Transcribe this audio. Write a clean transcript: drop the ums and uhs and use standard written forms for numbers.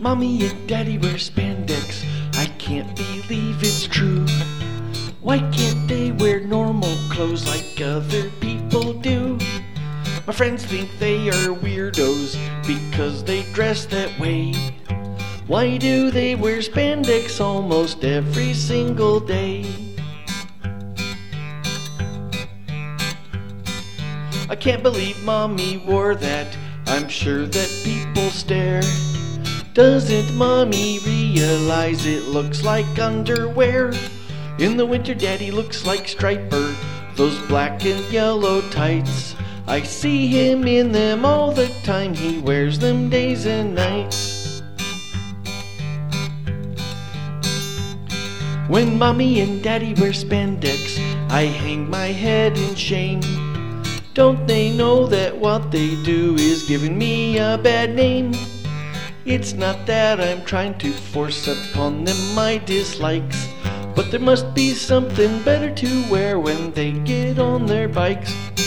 Mommy and Daddy wear spandex. I can't believe it's true. Why can't they wear normal clothes like other people do? My friends think they are weirdos because they dress that way. Why do they wear spandex almost every single day? I can't believe Mommy wore that. I'm sure that people stare. Doesn't Mommy realize it looks like underwear? In the winter Daddy looks like Striper, those black and yellow tights. I see him in them all the time, he wears them days and nights. When Mommy and Daddy wear spandex, I hang my head in shame. Don't they know that what they do is giving me a bad name? It's not that I'm trying to force upon them my dislikes, but there must be something better to wear when they get on their bikes.